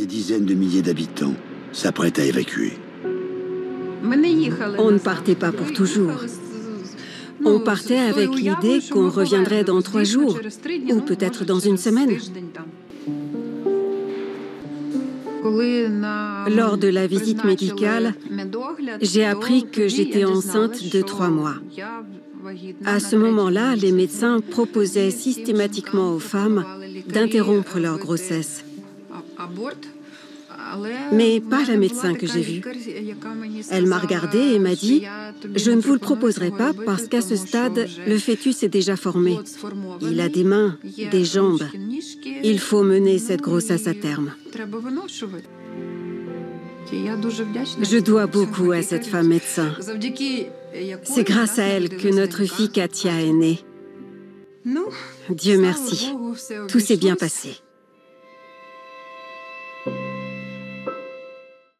Des dizaines de milliers d'habitants s'apprêtent à évacuer. On ne partait pas pour toujours. On partait avec l'idée qu'on reviendrait dans 3 jours, ou peut-être dans 1 semaine. Lors de la visite médicale, j'ai appris que j'étais enceinte de 3 mois. À ce moment-là, les médecins proposaient systématiquement aux femmes d'interrompre leur grossesse. Mais pas la médecin que j'ai vue. Elle m'a regardée et m'a dit « Je ne vous le proposerai pas parce qu'à ce stade, le fœtus est déjà formé. Il a des mains, des jambes. Il faut mener cette grossesse à terme. » Je dois beaucoup à cette femme médecin. C'est grâce à elle que notre fille Katia est née. Dieu merci, tout s'est bien passé.